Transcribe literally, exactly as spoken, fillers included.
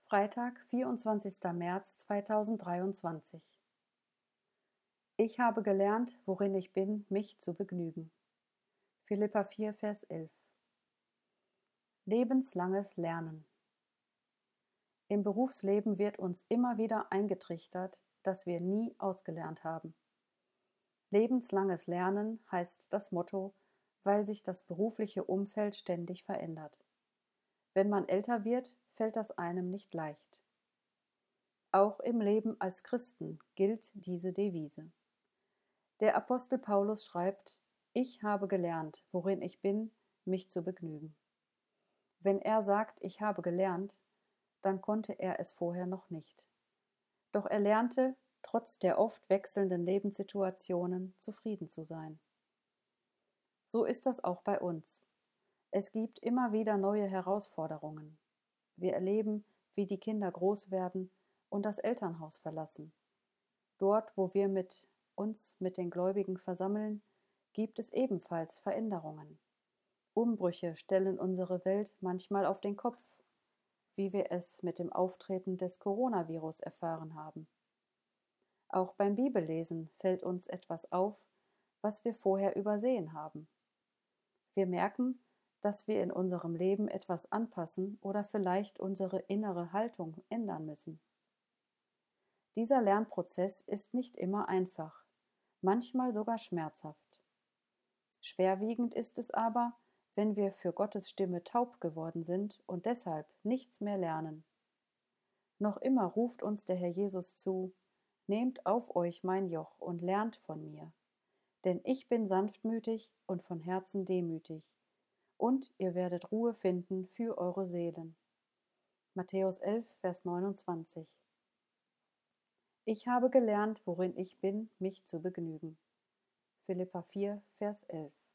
Freitag, vierundzwanzigster März zweitausenddreiundzwanzig. Ich habe gelernt, worin ich bin, mich zu begnügen. Philipper vier, Vers elf. Lebenslanges Lernen. Im Berufsleben wird uns immer wieder eingetrichtert, dass wir nie ausgelernt haben. Lebenslanges Lernen heißt das Motto, weil sich das berufliche Umfeld ständig verändert. Wenn man älter wird, fällt das einem nicht leicht. Auch im Leben als Christen gilt diese Devise. Der Apostel Paulus schreibt: Ich habe gelernt, worin ich bin, mich zu begnügen. Wenn er sagt, ich habe gelernt, dann konnte er es vorher noch nicht. Doch er lernte, trotz der oft wechselnden Lebenssituationen, zufrieden zu sein. So ist das auch bei uns. Es gibt immer wieder neue Herausforderungen. Wir erleben, wie die Kinder groß werden und das Elternhaus verlassen. Dort, wo wir mit uns mit den Gläubigen versammeln, gibt es ebenfalls Veränderungen. Umbrüche stellen unsere Welt manchmal auf den Kopf, wie wir es mit dem Auftreten des Coronavirus erfahren haben. Auch beim Bibellesen fällt uns etwas auf, was wir vorher übersehen haben. Wir merken, dass wir in unserem Leben etwas anpassen oder vielleicht unsere innere Haltung ändern müssen. Dieser Lernprozess ist nicht immer einfach, manchmal sogar schmerzhaft. Schwerwiegend ist es aber, wenn wir für Gottes Stimme taub geworden sind und deshalb nichts mehr lernen. Noch immer ruft uns der Herr Jesus zu: Nehmt auf euch mein Joch und lernt von mir, denn ich bin sanftmütig und von Herzen demütig, und ihr werdet Ruhe finden für eure Seelen. Matthäus elf, Vers neunundzwanzig. Ich habe gelernt, worin ich bin, mich zu begnügen. Philipper vier, Vers elf.